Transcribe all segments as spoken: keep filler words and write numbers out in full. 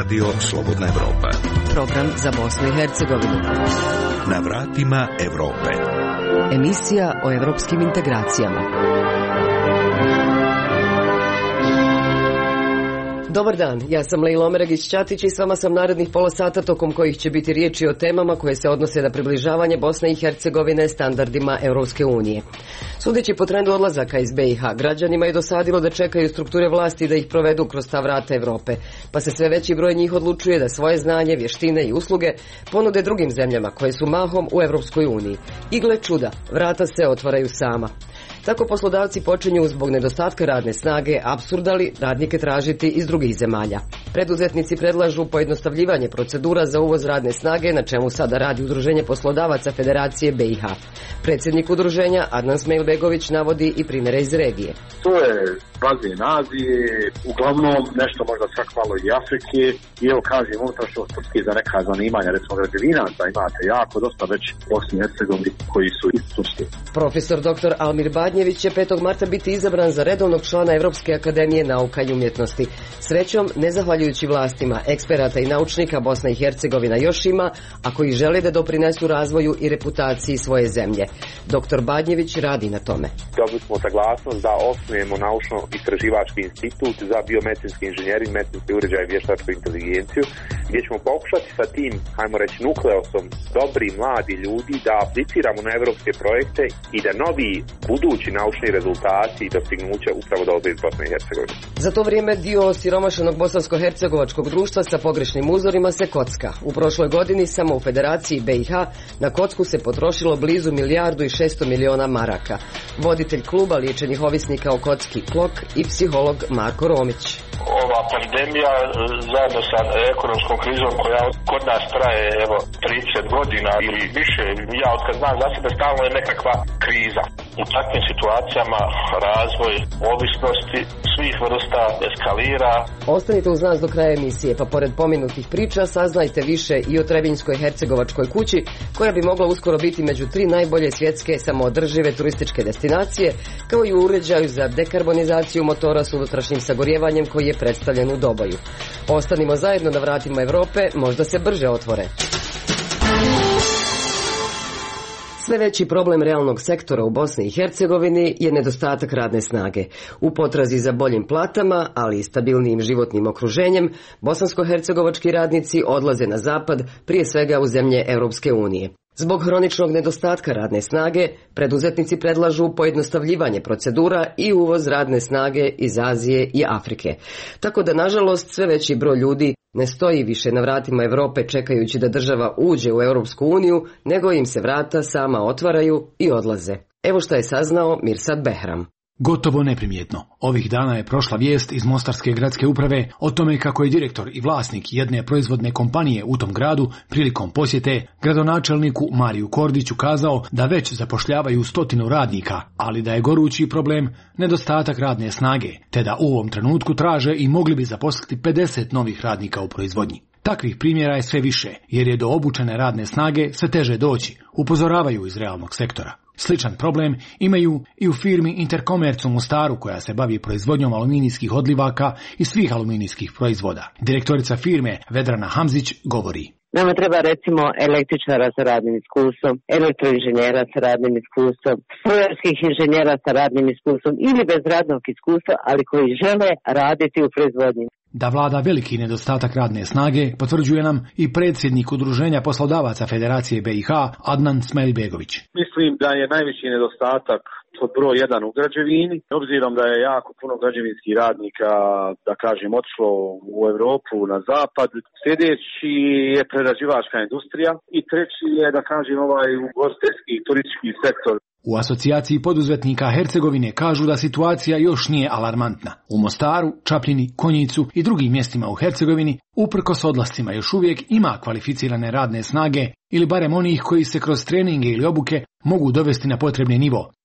Radio Slobodna Evropa. Program za Bosnu i Hercegovinu. Na vratima Evrope. Emisija o evropskim integracijama. Dobar dan, ja sam Lejla Omeregić-Ćatić i s vama sam narednih pola sata tokom kojih će biti riječi o temama koje se odnose na približavanje Bosne i Hercegovine standardima Europske unije. Sudeći po trendu odlazaka iz be i ha, građanima je dosadilo da čekaju strukture vlasti da ih provedu kroz ta vrata Evrope, pa se sve veći broj njih odlučuje da svoje znanje, vještine i usluge ponude drugim zemljama koje su mahom u Europskoj uniji. I gle čuda, vrata se otvaraju sama. Tako poslodavci počinju zbog nedostatka radne snage apsurdali radnike tražiti iz drugih zemalja. Preduzetnici predlažu pojednostavljivanje procedura za uvoz radne snage, na čemu sada radi Udruženje poslodavaca Federacije be i ha. Predsjednik udruženja Adnan Smejlbegović navodi i primjere iz regije. To je bazen Azije, uglavnom nešto možda čak malo i Afrike i evo kažem unutrašnjosti za neka zanimanja, recimo građevinaca imate jako dosta već u Bosni i Hercegovini koji su istusni. Profesor doktor Almir Badnjević će petog marta biti izabran za redovnog člana Evropske akademije nauka i umjetnosti. Srećom, ne zahvaljujući vlastima, eksperata i naučnika Bosna i Hercegovina još ima, a koji žele da doprinesu razvoju i reputaciji svoje zemlje. Doktor Badnjević radi na tome. Dobili smo saglasnost da osnujemo naučno-istraživački institut za biomedicinski inženjering, medicinski uređaj i vještačku inteligenciju, gdje ćemo pokušati sa tim, hajmo reći, nukleosom dobri mladi ljudi da apliciramo na evropske projekte i da novi budući naučni rezultati i dostignuća upravo dolaze iz Bosne i Hercegovine. Za to vrijeme dio osiromašenog bosansko-hercegovačkog društva sa pogrešnim uzorima se kocka. U prošloj godini samo u Federaciji be i ha na kocku se potrošilo blizu milijardu i šesto miliona maraka. Voditelj kluba liječenih ovisnika o kocki Klok i psiholog Marko Romić. Ova pandemija zajedno sa ekonomskom krizom koja kod nas traje evo trideset godina ili više, ja od kad znam za sebe stalno je nekakva kriza. U takvim situacijama razvoj ovisnosti svih vrsta eskalira. Ostanite uz nas do kraja emisije, pa pored pomenutih priča saznajte više i o Trebinjskoj hercegovačkoj kući, koja bi mogla uskoro biti među tri najbolje svjetske samoodržive turističke destinacije, kao i u uređaju za dekarbonizaciju motora s unutrašnjim sagorjevanjem koji je predstavljen u Doboju. Ostanimo zajedno na vratima Evrope, možda se brže otvore. Sve veći problem realnog sektora u Bosni i Hercegovini je nedostatak radne snage. U potrazi za boljim platama, ali i stabilnijim životnim okruženjem, bosansko-hercegovački radnici odlaze na zapad, prije svega u zemlje Europske unije. Zbog hroničnog nedostatka radne snage, preduzetnici predlažu pojednostavljivanje procedura i uvoz radne snage iz Azije i Afrike. Tako da, nažalost, sve veći broj ljudi ne stoji više na vratima Europe čekajući da država uđe u Europsku uniju, nego im se vrata sama otvaraju i odlaze. Evo što je saznao Mirsad Behram. Gotovo neprimjetno. Ovih dana je prošla vijest iz Mostarske gradske uprave o tome kako je direktor i vlasnik jedne proizvodne kompanije u tom gradu prilikom posjete gradonačelniku Mariju Kordiću kazao da već zapošljavaju stotinu radnika, ali da je gorući problem nedostatak radne snage, te da u ovom trenutku traže i mogli bi zaposliti pedeset novih radnika u proizvodnji. Takvih primjera je sve više, jer je do obučene radne snage sve teže doći, upozoravaju iz realnog sektora. Sličan problem imaju i u firmi Interkomerc u Mostaru, koja se bavi proizvodnjom aluminijskih odlivaka i svih aluminijskih proizvoda. Direktorica firme Vedrana Hamzić govori. Nama treba recimo električara sa radnim iskustvom, elektroinženjera sa radnim iskustvom, strojarskih inženjera sa radnim iskustvom ili bez radnog iskustva, ali koji žele raditi u proizvodnji. Da vlada veliki nedostatak radne snage potvrđuje nam i predsjednik Udruženja poslodavaca Federacije be i ha Adnan Smejlbegović. Mislim da je najveći nedostatak pod broj jedan u građevini, obzirom da je jako puno građevinskih radnika, da kažem, otišlo u Europu, na zapad. Sljedeći je prerađivačka industrija i treći je, da kažem, ovaj ugostiteljski turistički sektor. U asocijaciji poduzetnika Hercegovine kažu da situacija još nije alarmantna. U Mostaru, Čapljini, Konjicu i drugim mjestima u Hercegovini, uprkos odlascima, još uvijek ima kvalificirane radne snage ili barem onih koji se kroz treninge ili obuke mogu dovesti na potrebni nivo.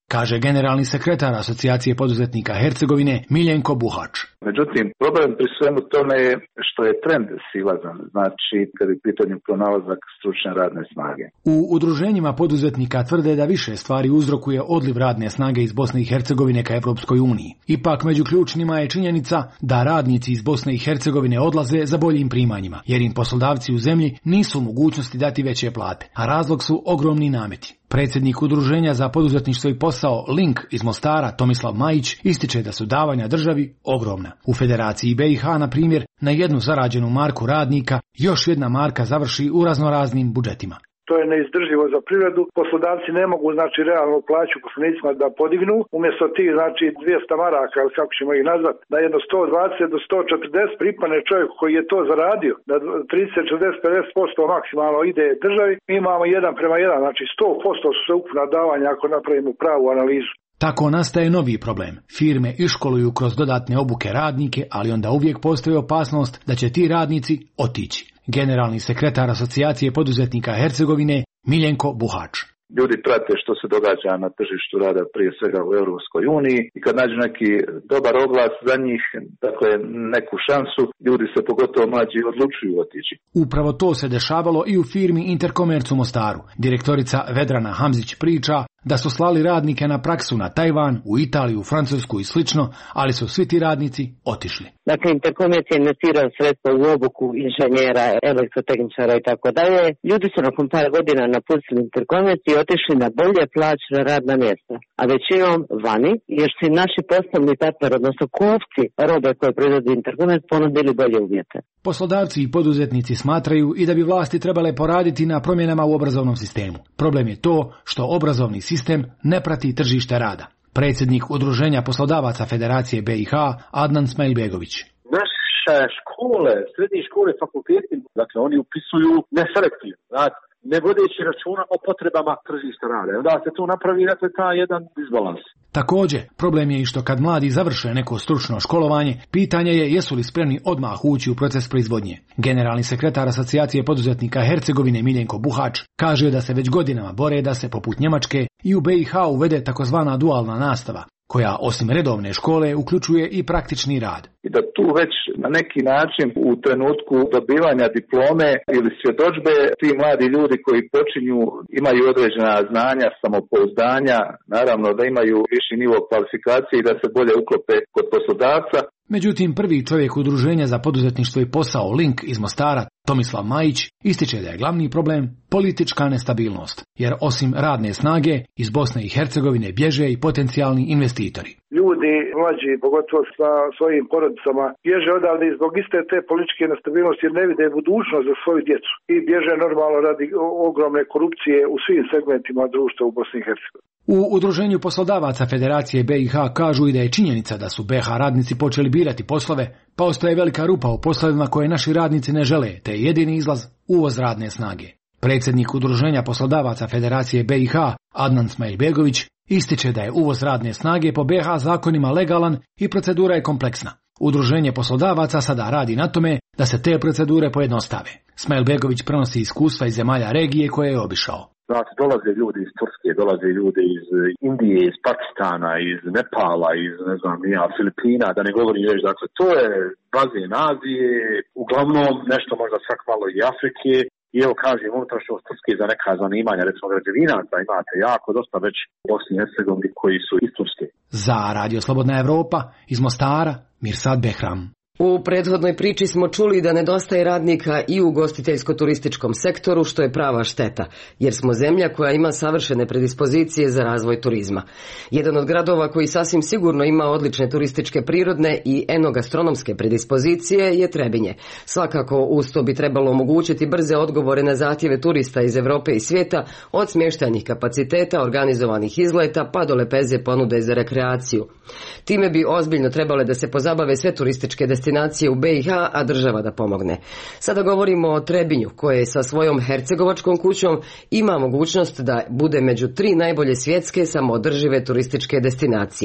kaže generalni sekretar Asocijacije poduzetnika Hercegovine Miljenko Buhač. Međutim, problem pri svemu tome je što je trend silazan, znači kad je pitanje pronalazak stručne radne snage. U udruženjima poduzetnika tvrde da više stvari uzrokuje odliv radne snage iz Bosne i Hercegovine ka Evropskoj uniji. Ipak među ključnima je činjenica da radnici iz Bosne i Hercegovine odlaze za boljim primanjima, jer im poslodavci u zemlji nisu u mogućnosti dati veće plate, a razlog su ogromni nameti. Predsjednik udruženja za poduzetništvo i posao Link iz Mostara, Tomislav Majić, ističe da su davanja državi ogromna. U Federaciji B i H, na primjer, na jednu zarađenu marku radnika još jedna marka završi u raznoraznim budžetima. To je neizdrživo za privredu. Poslodavci ne mogu, znači, realnu plaću poslovnicima da podignu. Umjesto tih, znači, dvjesto maraka, ili kako ćemo ih nazvati, na jedno sto dvadeset do sto četrdeset pripane čovjek koji je to zaradio, da trideset, četrdeset, pedeset posto maksimalno ide državi. Mi imamo jedan prema jedan, znači sto posto su sve ukupna davanja ako napravimo pravu analizu. Tako nastaje novi problem. Firme iškoluju kroz dodatne obuke radnike, ali onda uvijek postoji opasnost da će ti radnici otići. Generalni sekretar Asocijacije poduzetnika Hercegovine Miljenko Buhač. Ljudi prate što se događa na tržištu rada prije svega u Europskoj uniji i kad nađu neki dobar oglas za njih, dakle neku šansu, ljudi se pogotovo mlađi odlučuju otići. Upravo to se dešavalo i u firmi Interkomerc u Mostaru. Direktorica Vedrana Hamzić priča da su slali radnike na praksu na Tajvan, u Italiju, u Francusku i slično, ali su svi ti radnici otišli. Dakle, Interkomerc je investirao sredstva u obuku inženjera, elektrotehničara i tako dalje. Ljudi su nakon par godina napustili Interkomerc i otišli na bolje plaćena radna mjesta, a većinom vani, jer su im naši poslovni partneri, odnosno kupci robe koje proizvodi Interkomerc, ponudili bolje uvjete. Poslodavci i poduzetnici smatraju i da bi vlasti trebale poraditi na promjenama u obrazovnom sistemu. Problem je to što obrazovni sistem ne prati tržište rada. Predsjednik Udruženja poslodavaca Federacije B i H Adnan Smajlbegović. Naše škole, srednje škole, fakulteti, dakle oni upisuju neselektivno, znači ne vodeći računa o potrebama tržišta rada. Onda se tu napravi, dakle, taj jedan disbalans. Također, problem je i što kad mladi završe neko stručno školovanje, pitanje je jesu li spremni odmah ući u proces proizvodnje. Generalni sekretar Asocijacije poduzetnika Hercegovine Miljenko Buhač kaže da se već godinama bore da se poput Njemačke i u B i H uvede takozvana dualna nastava, koja osim redovne škole uključuje i praktični rad. I da tu već na neki način u trenutku dobivanja diplome ili svjedodžbe ti mladi ljudi koji počinju imaju određena znanja, samopouzdanja, naravno da imaju viši nivo kvalifikacije i da se bolje uklope kod poslodavca. Međutim, prvi čovjek udruženja za poduzetništvo i posao Link iz Mostara, Tomislav Majić, ističe da je glavni problem politička nestabilnost, jer osim radne snage iz Bosne i Hercegovine bježe i potencijalni investitori. Ljudi mlađi, pogotovo sa svojim porodicama, bježe odavde i zbog iste te političke nestabilnosti jer ne vide budućnost za svoju djecu i bježe normalno radi ogromne korupcije u svim segmentima društva u Bosni i Hercegovini. U udruženju poslodavaca Federacije B i H kažu i da je činjenica da su B i H radnici počeli birati poslove, pa ostaje velika rupa u poslovima koje naši radnici ne žele, te je jedini izlaz uvoz radne snage. Predsjednik udruženja poslodavaca Federacije B i H Adnan Smajlbegović ističe da je uvoz radne snage po B i H zakonima legalan i procedura je kompleksna. Udruženje poslodavaca sada radi na tome da se te procedure pojednostave. Smajlbegović prenosi iskustva iz zemalja regije koje je obišao. Znači, dolaze ljudi iz Turske, dolaze ljudi iz Indije, iz Pakistana, iz Nepala, iz, ne znam, ja, Filipina, da ne govorim već, dakle, to je bazen Azije, uglavnom nešto možda svak malo i Afrike, i evo kažem, unutrašnjost Turske za neka zanimanja, recimo građevinaca, imate jako dosta već u Bosni i Hercegovini koji su iz Turske. Za Radio Slobodna Evropa, iz Mostara, Mirsad Behram. U prethodnoj priči smo čuli da nedostaje radnika i u ugostiteljsko-turističkom sektoru, što je prava šteta, jer smo zemlja koja ima savršene predispozicije za razvoj turizma. Jedan od gradova koji sasvim sigurno ima odlične turističke prirodne i enogastronomske predispozicije je Trebinje. Svakako uz to bi trebalo omogućiti brze odgovore na zahtjeve turista iz Europe i svijeta, od smještajnih kapaciteta, organizovanih izleta pa do lepeze ponude za rekreaciju. Time bi ozbiljno trebale da se pozabave sve turističke destinacije u B i H, a država da pomogne. Sada govorimo o Trebinju, koje sa svojom hercegovačkom kućom ima mogućnost da bude među tri najbolje svjetske samoodržive turističke destinacije.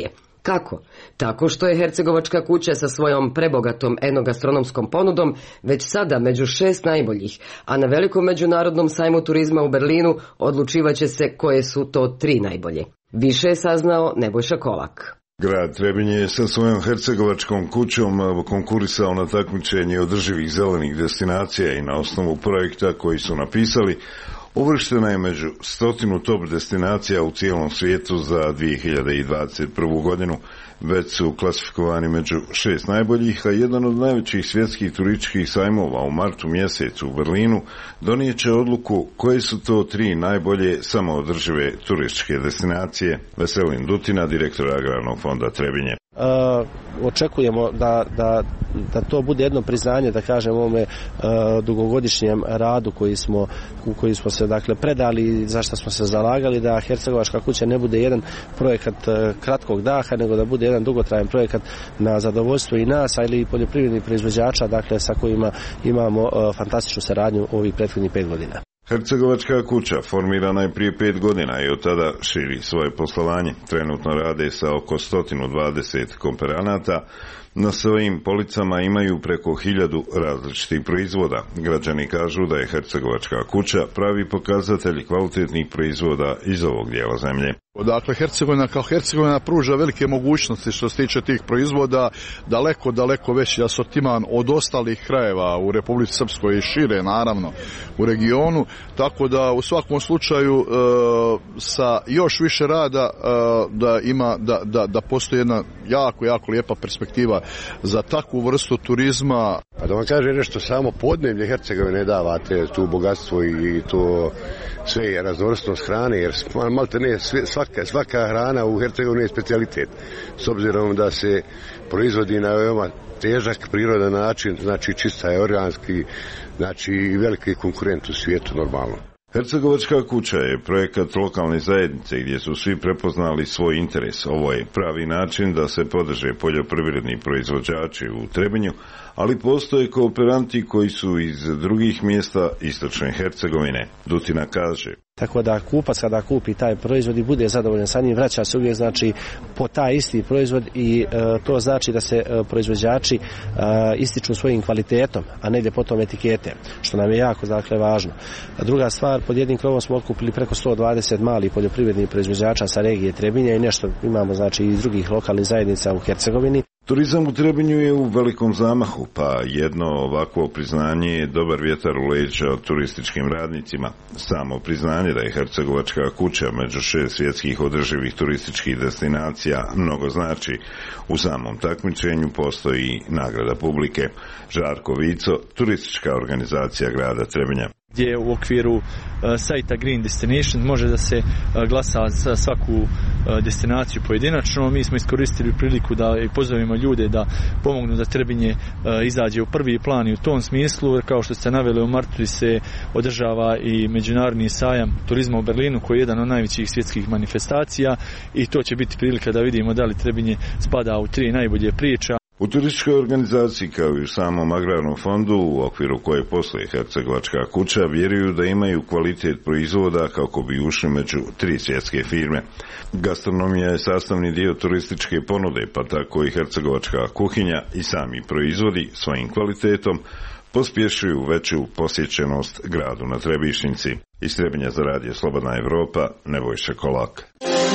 Kako? Tako što je Hercegovačka kuća sa svojom prebogatom enogastronomskom ponudom već sada među šest najboljih, a na velikom međunarodnom sajmu turizma u Berlinu odlučivaće se koje su to tri najbolje. Više je saznao Nebojša Kolak. Grad Trebinje je sa svojom hercegovačkom kućom konkurisao na takmičenje održivih zelenih destinacija i na osnovu projekta koji su napisali uvrštena je među stotinu top destinacija u cijelom svijetu za dvije hiljade dvadeset prvu godinu. Već su klasifikovani među šest najboljih, a jedan od najvećih svjetskih turističkih sajmova u martu mjesecu u Berlinu donijet će odluku koje su to tri najbolje samoodržive turističke destinacije. Veselin Dutina, direktor Agrarnog fonda Trebinje. Uh, očekujemo da, da, da to bude jedno priznanje, da kažem, ovome uh, dugogodišnjem radu koji smo, u koji smo se dakle predali i za što smo se zalagali, da Hercegovačka kuća ne bude jedan projekat uh, kratkog daha, nego da bude jedan dugotrajan projekat na zadovoljstvo i nas, ali i poljoprivrednih proizvođača, dakle sa kojima imamo uh, fantastičnu saradnju ovih prethodnih pet godina. Hercegovačka kuća formirana je prije pet godina i od tada širi svoje poslovanje. Trenutno rade sa oko sto dvadeset kooperanata. Na svojim policama imaju preko hiljadu različitih proizvoda. Građani kažu da je Hercegovačka kuća pravi pokazatelj kvalitetnih proizvoda iz ovog dijela zemlje. Dakle, Hercegovina kao Hercegovina pruža velike mogućnosti što se tiče tih proizvoda, daleko, daleko veći asortiman od ostalih krajeva u Republici Srpskoj i šire, naravno, u regionu, tako da u svakom slučaju e, sa još više rada e, da ima, da, da, da postoji jedna jako, jako lijepa perspektiva za takvu vrstu turizma. A da vam kaže nešto, samo podneblje Hercegovine davate tu bogatstvo i to sve je raznovrsnost hrane, jer malte ne svaka, svaka hrana u Hercegovini je specijalitet, s obzirom da se proizvodi na veoma težak, prirodan način, znači čista je organski, znači i veliki konkurent u svijetu normalno. Hercegovačka kuća je projekat lokalne zajednice gdje su svi prepoznali svoj interes. Ovo je pravi način da se podrže poljoprivredni proizvođači u Trebinju, ali postoje kooperanti koji su iz drugih mjesta istočne Hercegovine. Dutina kaže. Tako da kupac kada kupi taj proizvod i bude zadovoljan sa njim, vraća se uvijek znači po taj isti proizvod i e, to znači da se e, proizvođači e, ističu svojim kvalitetom, a ne ljepotom etikete, što nam je jako dakle važno. A druga stvar, pod jednim krovom smo otkupili preko sto dvadeset malih poljoprivrednih proizvođača sa regije Trebinja i nešto imamo znači iz drugih lokalnih zajednica u Hercegovini. Turizam u Trebinju je u velikom zamahu, pa jedno ovakvo priznanje je dobar vjetar u leđa turističkim radnicima. Samo priznanje da je Hercegovačka kuća među šest svjetskih održivih turističkih destinacija mnogo znači. U samom takmičenju postoji nagrada publike. Žarko Vico, turistička organizacija grada Trebinja. Gdje u okviru uh, sajta Green Destination može da se uh, glasa za svaku uh, destinaciju pojedinačno. Mi smo iskoristili priliku da i pozovemo ljude da pomognu da Trebinje uh, izađe u prvi plan i u tom smislu, jer kao što ste naveli, u martu se održava i međunarodni sajam turizma u Berlinu koji je jedan od najvećih svjetskih manifestacija i to će biti prilika da vidimo da li Trebinje spada u tri najbolje priča. U turističkoj organizaciji kao i u samom agrarnom fondu u okviru koje posluje Hercegovačka kuća vjeruju da imaju kvalitet proizvoda kako bi ušli među tri svjetske firme. Gastronomija je sastavni dio turističke ponude, pa tako i hercegovačka kuhinja i sami proizvodi svojim kvalitetom pospješuju veću posjećenost gradu na Trebišnjici. Iz Trebinja za radio Slobodna Evropa, Nebojša Kolak.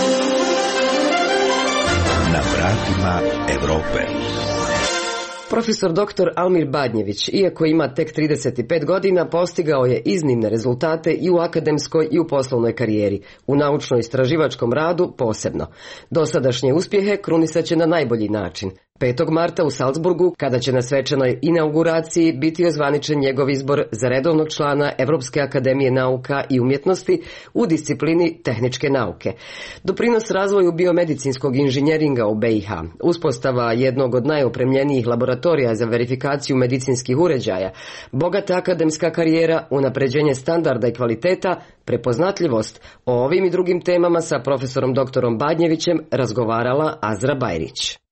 Na vratima Europe. Profesor doktor Almir Badnjević, iako ima tek trideset pet godina, postigao je iznimne rezultate i u akademskoj i u poslovnoj karijeri, u naučno-istraživačkom radu posebno. Dosadašnje uspjehe krunisat će na najbolji način. petog marta u Salzburgu, kada će na svečanoj inauguraciji biti ozvaničen njegov izbor za redovnog člana Europske akademije nauka i umjetnosti u disciplini tehničke nauke. Doprinos razvoju biomedicinskog inženjeringa u B i H, uspostava jednog od najopremljenijih laboratorija za verifikaciju medicinskih uređaja, bogata akademska karijera, unapređenje standarda i kvaliteta, prepoznatljivost. O ovim i drugim temama sa profesorom doktorom Badnjevićem razgovarala Azra Bajrić.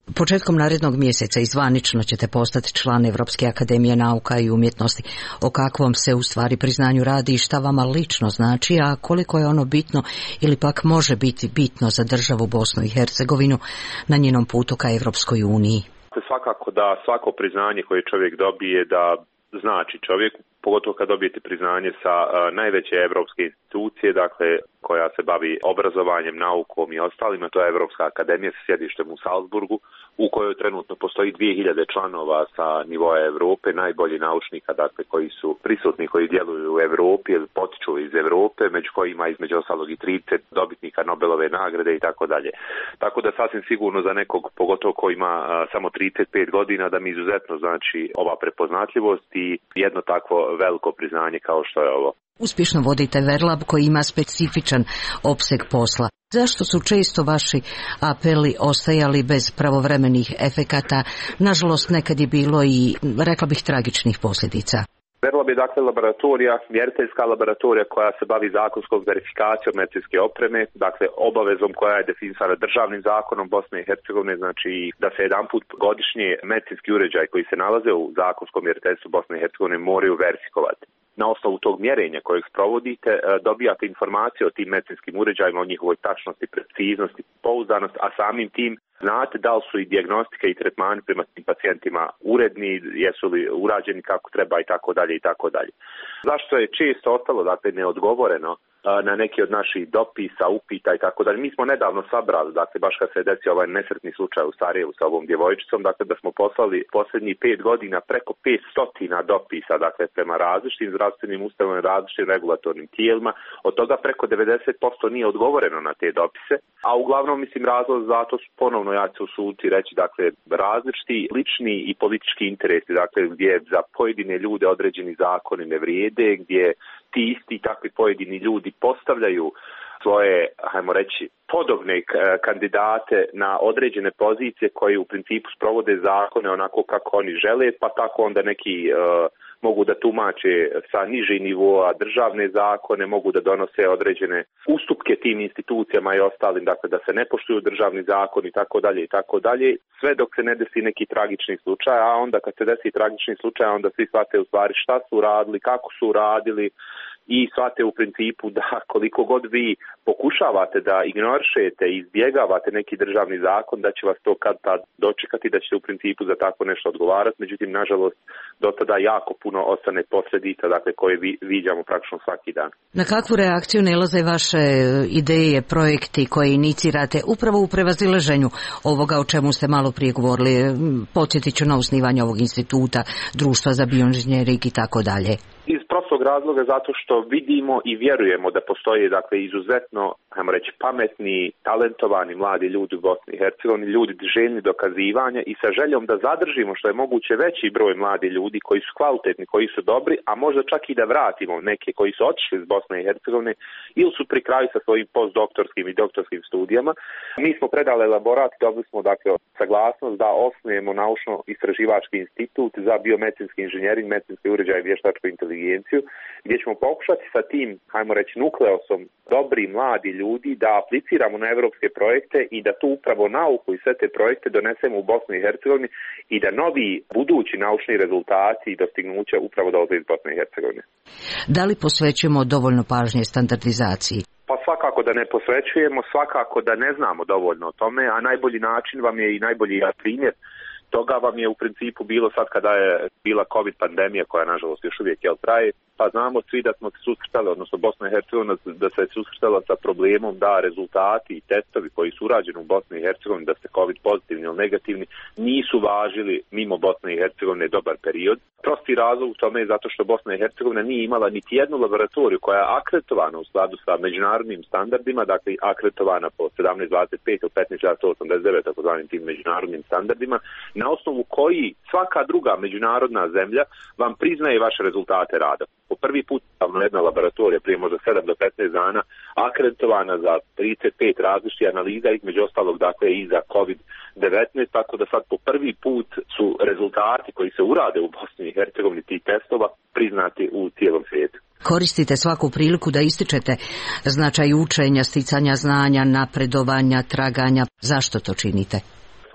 Početkom narednog mjeseca izvanično ćete postati član Europske akademije nauka i umjetnosti. O kakvom se u stvari priznanju radi i šta vama lično znači, a koliko je ono bitno ili pak može biti bitno za državu Bosnu i Hercegovinu na njenom putu ka Europskoj uniji? Svakako da svako priznanje koje čovjek dobije da znači čovjek, pogotovo kad dobijete priznanje sa uh, najveće europske institucije, dakle koja se bavi obrazovanjem, naukom i ostalima, to je Europska akademija sa sjedištem u Salzburgu, u kojoj trenutno postoji dvije hiljade članova sa nivoa Europe, najbolji naučnika, dakle koji su prisutni, koji djeluju u Europi ili potiču iz Europe, među kojima između ostalog i trideset dobitnika Nobelove nagrade i tako dalje. Tako da sasvim sigurno za nekog, pogotovo ko ima uh, samo trideset pet godina, da mi izuzetno znači ova prepoznatljivost i jedno takvo veliko priznanje kao što je ovo. Uspješno vodite Verlab koji ima specifičan opseg posla. Zašto su često vaši apeli ostajali bez pravovremenih efekata? Nažalost, nekad je bilo i, rekla bih, tragičnih posljedica. Verlab je dakle laboratorija, mjeriteljska laboratorija koja se bavi zakonskom verifikacijom medicinske opreme, dakle obavezom koja je definisana državnim zakonom Bosne i Hercegovine, znači da se jedanput godišnje medicinski uređaj koji se nalaze u zakonskom mjeriteljstvu Bosne i Hercegovine moraju verifikovati. Na osnovu tog mjerenja kojeg sprovodite dobijate informacije o tim medicinskim uređajima, o njihovoj tačnosti, preciznosti, pouzdanosti, a samim tim znate da li su i dijagnostika i tretmani prema tim pacijentima uredni, jesu li urađeni kako treba i tako dalje i tako dalje. Zašto je često ostalo dakle neodgovoreno na neki od naših dopisa, upita i tako dalje. Mi smo nedavno sabrali, dakle baš kad se desio ovaj nesretni slučaj u Sarajevu sa ovom djevojčicom, dakle da smo poslali posljednjih pet godina preko petsto dopisa, dakle prema različitim zdravstvenim ustanovama, različitim regulatornim tijelima, od toga preko devedeset posto nije odgovoreno na te dopise, a uglavnom mislim razlog zato su ponovno, ja ću usuditi reći, dakle različiti lični i politički interesi, dakle gdje za pojedine ljude određeni zakoni ne vrijede, gdje ti isti takvi pojedini ljudi postavljaju svoje, hajmo reći, podobne kandidate na određene pozicije koji u principu sprovode zakone onako kako oni žele, pa tako onda neki uh, mogu da tumače sa nižih nivoa državne zakone, mogu da donose određene ustupke tim institucijama i ostalim, dakle da se ne poštuju državni zakon i tako dalje i tako dalje, sve dok se ne desi neki tragični slučaj, a onda kad se desi tragični slučaj, onda svi shvate u stvari šta su radili, kako su radili, i shvate u principu da koliko god vi pokušavate da ignorišete i izbjegavate neki državni zakon, da će vas to kad tad dočekati, da ćete u principu za tako nešto odgovarati. Međutim, nažalost, do tada jako puno ostane posljedica, dakle, koje vi, viđamo praktično svaki dan. Na kakvu reakciju nailaze vaše ideje, projekti koje inicirate upravo u prevazilaženju ovoga o čemu ste malo prije govorili? Podsjetit ću na osnivanje ovog instituta, društva za bioinženjerik i tako dalje. Iz prostog razloga zato što vidimo i vjerujemo da postoje dakle izuzetno, ajmo reći, pametni, talentovani mladi ljudi u Bosni i Hercegovini, ljudi željni dokazivanja i sa željom da zadržimo što je moguće veći broj mladi ljudi koji su kvalitetni, koji su dobri, a možda čak i da vratimo neke koji su otišli iz Bosne i Hercegovine ili su pri kraju sa svojim postdoktorskim i doktorskim studijama. Mi smo predali elaborat, dobili smo dakle saglasnost da osnujemo naučno-istraživački institut za biomedicinski inženjering, medicinski uređaj i vještačku inteligenciju, gdje ćemo pokušati sa tim, hajmo reći, nukleosom dobri mladi ljudi da apliciramo na evropske projekte i da tu upravo nauku i sve te projekte donesemo u Bosnu i Hercegovini i da novi budući naučni rezultati i dostignuća upravo dolaze iz Bosne i Hercegovine. Da li posvećujemo dovoljno pažnje standardizaciji? Pa svakako da ne posvećujemo, svakako da ne znamo dovoljno o tome, a najbolji način vam je i najbolji primjer toga vam je u principu bilo sad kada je bila COVID pandemija koja nažalost još uvijek jel traje, pa znamo svi da smo se susretali, odnosno Bosna i Hercegovina da se je susretala sa problemom da rezultati i testovi koji su urađeni u Bosni i Hercegovini, da ste COVID pozitivni ili negativni, nisu važili mimo Bosne i Hercegovine dobar period. Prosti razlog u tome je zato što Bosna i Hercegovina nije imala niti jednu laboratoriju koja je akreditovana u skladu sa međunarodnim standardima, dakle akreditovana po sedamnaest dvadeset pet ili petnaest osamdeset devet, takozvanim tim međunarodnim standardima, na osnovu koji svaka druga međunarodna zemlja vam priznaje vaše rezultate rada. Po prvi put jedna laboratorija prije možda sedam do petnaest dana akreditovana za trideset pet različitih analiza, između ostalog dakle i za COVID devetnaest, tako da sad po prvi put su rezultati koji se urade u Bosni i Hercegovini tih testova priznati u cijelom svijetu. Koristite svaku priliku da ističete značaj učenja, sticanja znanja, napredovanja, traganja. Zašto to činite?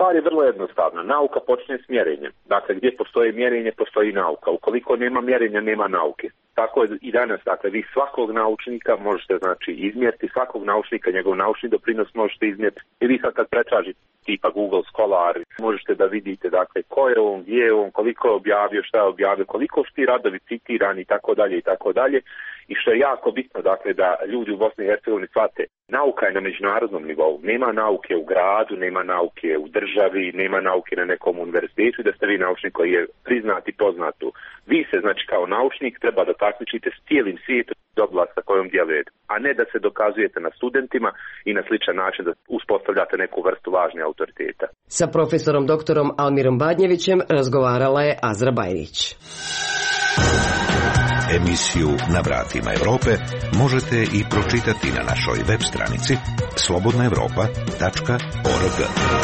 Stvar je vrlo jednostavna. Nauka počne s mjerenjem. Dakle, gdje postoji mjerenje, postoji nauka. Ukoliko nema mjerenja, nema nauke. Tako je i danas, dakle, vi svakog naučnika možete, znači, izmjeriti, svakog naučnika, njegov naučni doprinos možete izmjeriti. I vi sad kad pretražite tipa Google Scholar, možete da vidite, dakle, ko je on, gdje je on, koliko je objavio, šta je objavio, koliko su ti radovi citirani i tako dalje i tako dalje. I što je jako bitno, dakle, da ljudi u Bosni i Hercegovini shvate, nauka je na međunarodnom nivou. Nema nauke u gradu, nema nauke u državi, nema nauke na nekom univerzitetu i da ste vi naučnik koji je priznat i poznat tu. Vi se, znači, kao naučnik treba da takmičite s cijelim svijetom oblasti sa kojom djelujete, a ne da se dokazujete na studentima i na sličan način da uspostavljate neku vrstu važne autoriteta. Sa profesorom doktorom Almirom Badnjevićem razgovarala je Azra Bajrić. Emisiju Na vratima Evrope možete i pročitati na našoj web stranici slobodna evropa tačka org.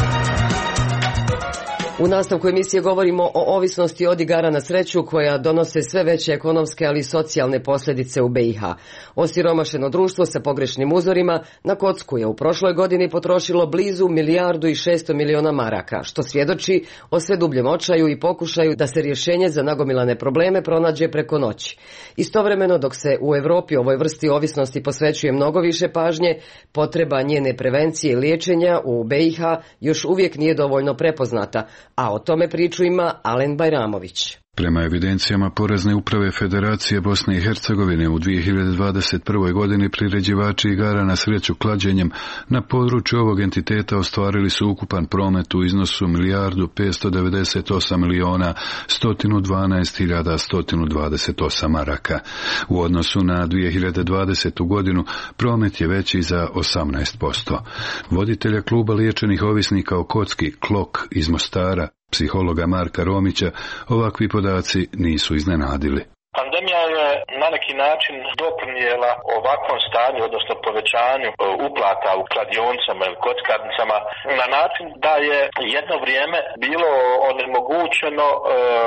U nastavku emisije govorimo o ovisnosti od igara na sreću koja donose sve veće ekonomske, ali i socijalne posljedice u B i H. Osiromašeno društvo sa pogrešnim uzorima na kocku je u prošloj godini potrošilo blizu milijardu i šesto miliona maraka, što svjedoči o sve dubljem očaju i pokušaju da se rješenje za nagomilane probleme pronađe preko noći. Istovremeno, dok se u Europi ovoj vrsti ovisnosti posvećuje mnogo više pažnje, potreba njene prevencije i liječenja u B i H još uvijek nije dovoljno prepoznata, a o tome priču ima Alen Bajramović. Prema evidencijama Porezne uprave Federacije Bosne i Hercegovine u dvije hiljade dvadeset prve. godini priređivači igara na sreću klađenjem na području ovog entiteta ostvarili su ukupan promet u iznosu milijardu petsto devedeset osam miliona sto dvanaest hiljada sto dvadeset osam maraka. U odnosu na dvije hiljade dvadesetu. godinu promet je veći za osamnaest posto. Voditelja kluba liječenih ovisnika o kocki Klok iz Mostara, psihologa Marka Romića, ovakvi podaci nisu iznenadili. Pandemija je na neki način doprinijela ovakvom stanju, odnosno povećanju uplata u kladionicama ili kockarnicama na način da je jedno vrijeme bilo onemogućeno e,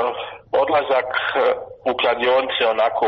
odlazak u kladionice onako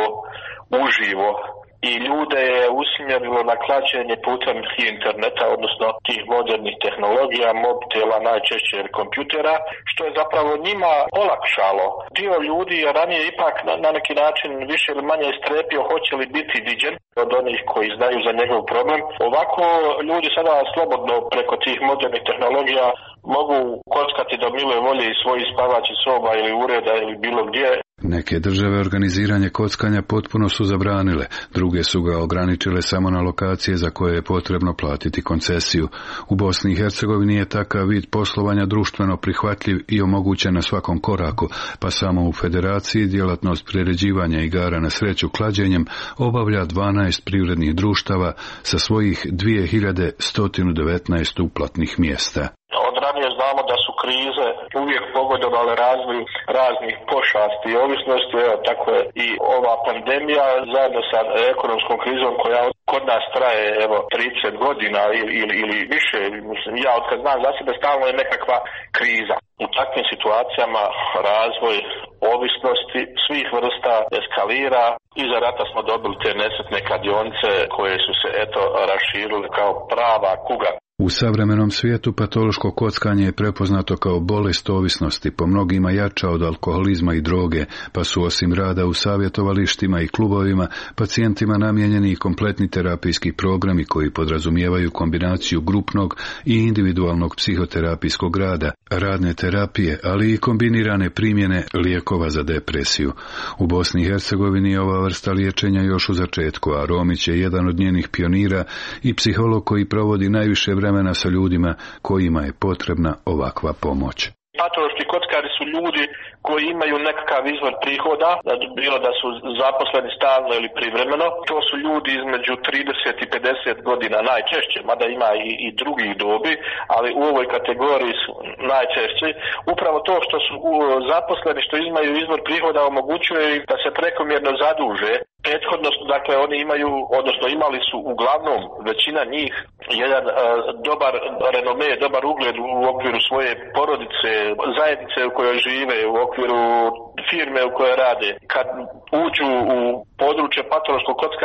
uživo. I ljude je usmjerilo na klađenje putem interneta, odnosno tih modernih tehnologija, mobitela, najčešće kompjutera, što je zapravo njima olakšalo. Dio ljudi je ranije ipak na, na neki način više ili manje strepio hoće li biti viđen od onih koji znaju za njegov problem. Ovako ljudi sada slobodno preko tih modernih tehnologija mogu kockati do mile volje iz svojih spavaćih soba ili ureda ili bilo gdje. Neke države organiziranje kockanja potpuno su zabranile, druge su ga ograničile samo na lokacije za koje je potrebno platiti koncesiju. U Bosni i Hercegovini je takav vid poslovanja društveno prihvatljiv i omogućen na svakom koraku, pa samo u Federaciji djelatnost priređivanja igara na sreću klađenjem obavlja dvanaest privrednih društava sa svojih dvije hiljade sto devetnaest uplatnih mjesta. Od ranije znamo da su krize uvijek pogodovale razvoju raznih pošasti i ovisnosti, evo tako je i ova pandemija zajedno sa ekonomskom krizom koja kod nas traje evo trideset godina ili, ili, ili više, mislim, ja od kad znam za sebe stalno je nekakva kriza. U takvim situacijama razvoj ovisnosti svih vrsta eskalira. Iza rata smo dobili te nesretne kladionice koje su se eto raširile kao prava kuga. U savremenom svijetu patološko kockanje je prepoznato kao bolest ovisnosti, po mnogima jača od alkoholizma i droge, pa su osim rada u savjetovalištima i klubovima pacijentima namijenjeni i kompletni terapijski programi koji podrazumijevaju kombinaciju grupnog i individualnog psihoterapijskog rada, radne terapije, ali i kombinirane primjene lijekova za depresiju. U Bosni i Hercegovini je ova vrsta liječenja još u začetku, a Romić je jedan od njenih pionira i psiholog koji provodi najviše vremena sa ljudima kojima je potrebna ovakva pomoć. Patološki kockari su ljudi koji imaju nekakav izvor prihoda, bilo da su zaposleni stalno ili privremeno. To su ljudi između trideset i pedeset godina najčešće, mada ima i, i drugih dobi, ali u ovoj kategoriji su najčešće. Upravo to što su zaposleni, što imaju izvor prihoda, omogućuje da se prekomjerno zaduže. Prethodno, dakle, oni imaju, odnosno imali su uglavnom većina njih jedan uh, dobar renome, dobar ugled u okviru svoje porodice, zajednice u kojoj žive, u okviru firme u kojoj rade. Kad uđu u područje patološkog kockanja,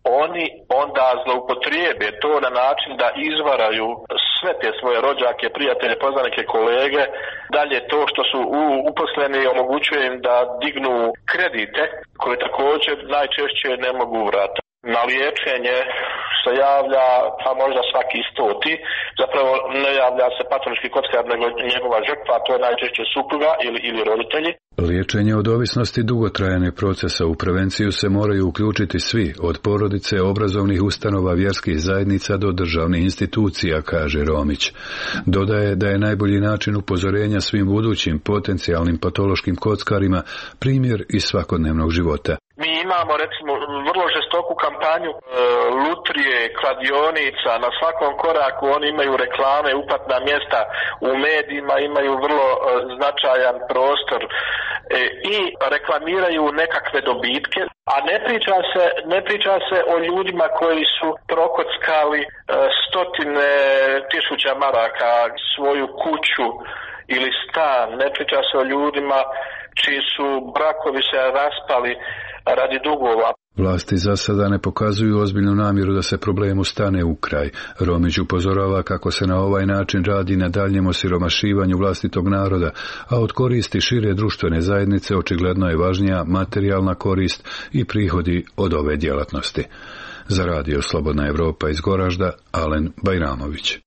oni onda zloupotrijebe to na način da izvaraju sve te svoje rođake, prijatelje, poznanike, kolege. Dalje to što su uposleni omogućuje im da dignu kredite koje također najčešće ne mogu vratiti. Na liječenje se javlja pa možda svaki stoti, zapravo ne javlja se patološki kockar nego njegova žrtva, to je najčešće supruga ili, ili roditelji. Liječenje od ovisnosti dugotrajan je proces, a u prevenciju se moraju uključiti svi, od porodice, obrazovnih ustanova, vjerskih zajednica do državnih institucija, kaže Romić. Dodaje da je najbolji način upozorenja svim budućim potencijalnim patološkim kockarima primjer iz svakodnevnog života. Mi imamo recimo vrlo žestoku kampanju e, lutrije, kladionica, na svakom koraku oni imaju reklame, uplatna mjesta u medijima, imaju vrlo e, značajan prostor e, i reklamiraju nekakve dobitke, a ne priča se, ne priča se o ljudima koji su prokockali e, stotine tisuća maraka, svoju kuću ili stan, ne priča se o ljudima čiji su brakovi se raspali radi dugova. Vlasti za sada ne pokazuju ozbiljnu namjeru da se problemu stane u kraj. Romić upozorava kako se na ovaj način radi na daljem osiromašivanju vlastitog naroda, a od koristi šire društvene zajednice očigledno je važnija materijalna korist i prihodi od ove djelatnosti. Za radio Slobodna Evropa iz Goražda, Alen Bajramović.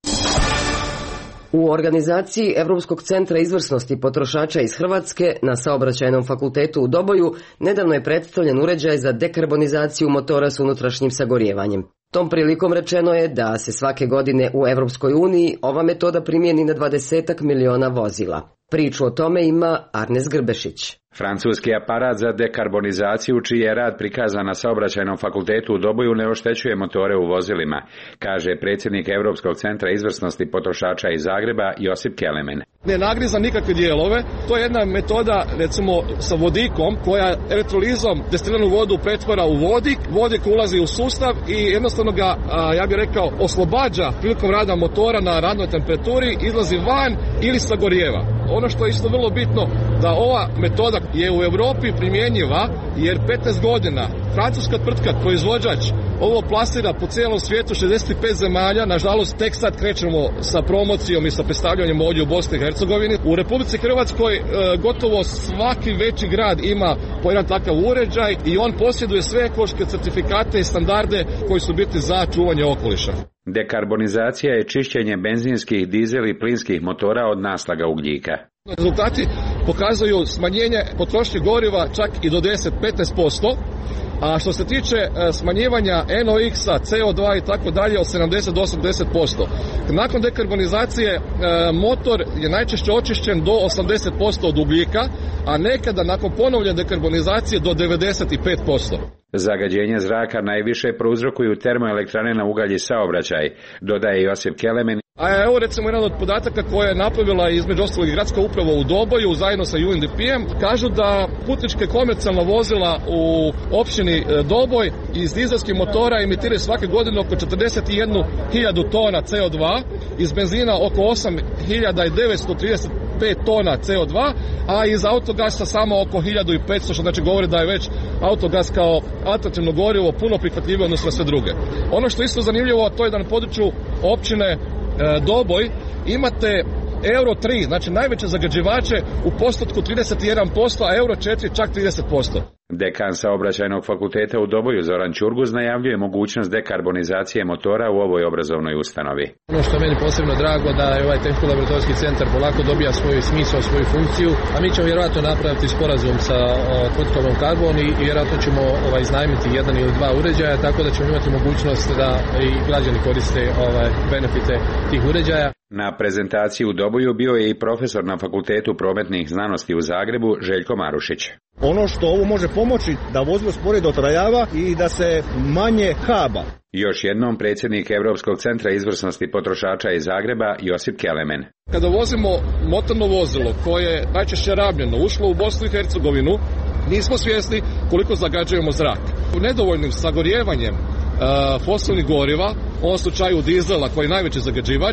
U organizaciji Europskog centra izvrsnosti potrošača iz Hrvatske na Saobraćajnom fakultetu u Doboju nedavno je predstavljen uređaj za dekarbonizaciju motora s unutrašnjim sagorijevanjem. Tom prilikom rečeno je da se svake godine u Europskoj uniji ova metoda primijeni na dvadesetak miliona vozila. Priču o tome ima Arnes Grbešić. Francuski aparat za dekarbonizaciju, čiji je rad prikazan na Saobraćajnom fakultetu u Doboju, ne oštećuje motore u vozilima, kaže predsjednik Europskog centra izvrsnosti potrošača iz Zagreba Josip Kelemen. Ne nagriza nikakve dijelove, to je jedna metoda recimo sa vodikom koja elektrolizom destiliranu vodu pretvara u vodik, vodik ulazi u sustav i jednostavno ga, ja bih rekao, oslobađa prilikom rada motora na radnoj temperaturi, izlazi van ili sagorijeva. Ono što je isto vrlo bitno, da ova metoda je u Europi primjenjiva jer petnaest godina francuska tvrtka, proizvođač, ovo plasira po cijelom svijetu, šezdeset pet zemalja, nažalost tek sad krećemo sa promocijom i sa predstavljanjem ovdje u Bosni i Hercegovini. U Republici Hrvatskoj e, gotovo svaki veći grad ima po jedan takav uređaj i on posjeduje sve ekološke certifikate i standarde koji su bitni za čuvanje okoliša. Dekarbonizacija je čišćenje benzinskih, dizel i plinskih motora od naslaga ugljika. Rezultati pokazuju smanjenje potrošnje goriva čak i do deset do petnaest posto. A što se tiče smanjivanja en o eks-a, ce o dva i tako dalje od sedamdeset do osamdeset posto. Nakon dekarbonizacije motor je najčešće očišćen do osamdeset posto od ugljika, a nekada nakon ponovljene dekarbonizacije do devedeset pet posto. Zagađenje zraka najviše prouzrokuju termoelektrane na ugalj i saobraćaj, dodaje Josip Kelemen. A evo recimo jedan od podataka koje je napravila između ostalog i gradska uprava u Doboju zajedno sa U N D P-em, kažu da putničke komercijalna vozila u općini Doboj iz dizelskih motora emitiraju svake godine oko četrdeset jednu hiljadu tona ce o dva, iz benzina oko osam hiljada devetsto trideset pet tona ce o dva, a iz autogasa samo oko hiljadu petsto, što znači govori da je već autogas kao alternativno gorivo puno prihvatljivije odnosno na sve druge. Ono što je isto zanimljivo, to je da na području općine Doboj imate euro tri, znači najveće zagađivače u postotku trideset jedan posto, a euro četiri čak trideset posto. Dekan Saobraćajnog fakulteta u Doboju Zoran Ćurguz najavljuje mogućnost dekarbonizacije motora u ovoj obrazovnoj ustanovi. Ono što je meni posebno drago da je ovaj tehničko-laboratorijski centar polako dobija svoju smisao, svoju funkciju, a mi ćemo vjerojatno napraviti sporazum sa tvrtkom Karbon i vjerojatno ćemo ovaj, iznajmiti jedan ili dva uređaja, tako da ćemo imati mogućnost da i građani koriste ovaj, benefite tih uređaja. Na prezentaciji u Doboju bio je i profesor na Fakultetu prometnih znanosti u Zagrebu Željko Marušić. Ono što ovo može pomoći da vozilo sporije dotrajava i da se manje haba. Još jednom predsjednik Europskog centra izvrsnosti potrošača iz Zagreba Josip Kelemen. Kada vozimo motorno vozilo koje je najčešće rabljeno ušlo u Bosnu i Hercegovinu, nismo svjesni koliko zagađujemo zrak. Nedovoljnim sagorijevanjem uh, fosilnih goriva, u ovom slučaju dizela koji je najveći zagađivač,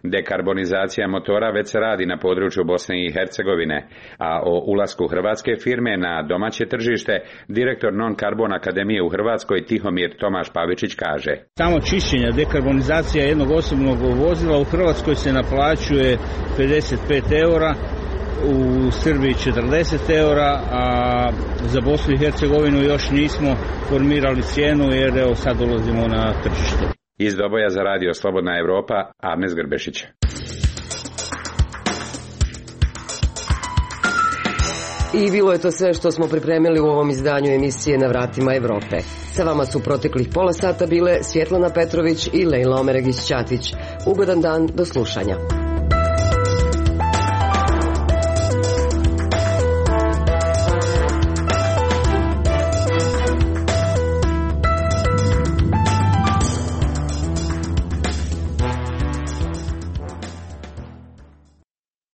Dekarbonizacija motora već se radi na području Bosne i Hercegovine, a o ulasku hrvatske firme na domaće tržište direktor Non-Carbon Akademije u Hrvatskoj Tihomir Tomaš Pavičić kaže: Samo čišćenje, dekarbonizacija jednog osobnog vozila u Hrvatskoj se naplaćuje pedeset pet eura, u Srbiji četrdeset eura, a za Bosnu i Hercegovinu još nismo formirali cijenu jer evo sad dolazimo na tržište. Iz Doboja za radio Slobodna Evropa, Arnes Grbešić. I bilo je to sve što smo pripremili u ovom izdanju emisije Na vratima Evrope. Sa vama su proteklih pola sata bile Svjetlana Petrović i Lejla Omeregić-Ćatić. Ugodan dan, do slušanja.